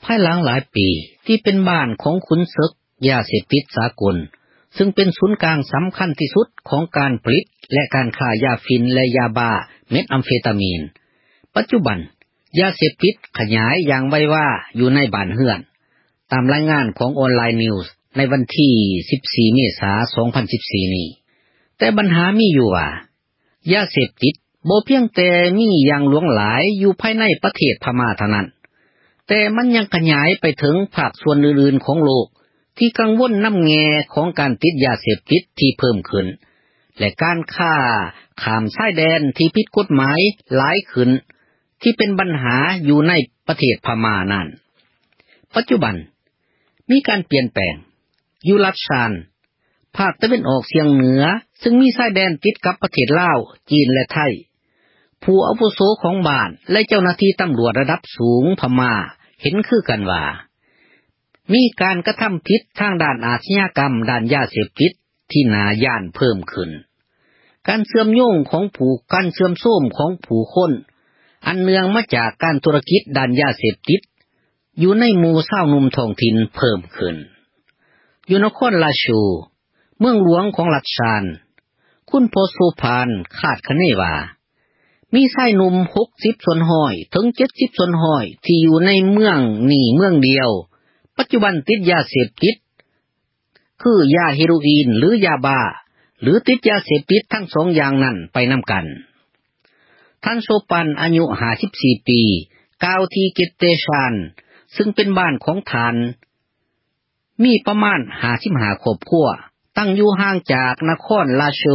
ายหลังหลายปีที่เป็นบ้านของขุนศึกยาเสพติดสากลซึ่งเป็นศูนย์กลางสำคัญที่สุดของการผลิตและการค้ายาฟินและยาบ้าเม็ดแอมเฟตามีนปัจจุบันยาเสพติดขยายอย่างไวว่าอยู่ในบ้านเรือนตามรายงานของออนไลน์นิวส์ในวันที่14เมษายน2014นี้แต่ปัญหามีอยู่ว่ายาเสพติดบ่เพียงแต่มีอย่างหลวงหลายอยู่ภายในประเทศพม่าเท่านั้นแต่มันยังขยายไปถึงภาคส่วนอื่นๆของโลกที่กังวลน้ำแงของการติดยาเสพติดที่เพิ่มขึ้นและการค้าข้ามชายแดนที่ผิดกฎหมายหลายขึ้นที่เป็นปัญหาอยู่ในประเทศพม่านั้นปัจจุบันมีการเปลี่ยนแปลงอยู่รัฐชานภาคตะวันออกเฉียงเหนือซึ่งมีชายแดนติดกับประเทศลาวจีนและไทยผู้อาวุโสของบ้านและเจ้าหน้าที่ตำรวจระดับสูงพม่าเห็นคือกันว่ามีการกระทำผิดทางด้านอาชญากรรมด้านยาเสพติดที่น่าย้านเพิ่มขึ้นการเชื่อมโยงของการเชื่อมโยงของผู้คนอันเนื่องมาจากการธุรกิจด้านยาเสพติดอยู่ในหมู่ชาวหนุ่มท้องถิ่นเพิ่มขึ้นอยู่นครราชูเมืองหลวงของรัฐชานคุณโพสุพานคาดคะเนว่ามีชายหนุ่ม60ส่วนห้อยถึง70ส่วนห้อยที่อยู่ในเมืองนี่เมืองเดียวปัจจุบันติดยาเสพติดคือยาเฮโรอีนหรือยาบ้าหรือติดยาเสพติดทั้งสองอย่างนั้นไปนำกันท่านโซปันอายุ54ปีกล่าวที่เกตเตชานซึ่งเป็นบ้านของท่านมีประมาณ55ครอบครัวตั้งอยู่ห่างจากนครราโช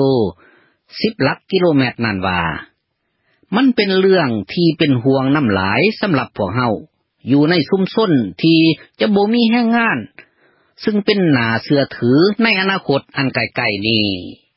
10หลักกิโลเมตรนั่นว่ามันเป็นเรื่องที่เป็นห่วงน้ำหลายสำหรับพวกเฮาอยู่ในชุมชนที่จะบ่มีแรงงานซึ่งเป็นหน้าเชื่อถือในอนาคตอันใกล้ๆนี้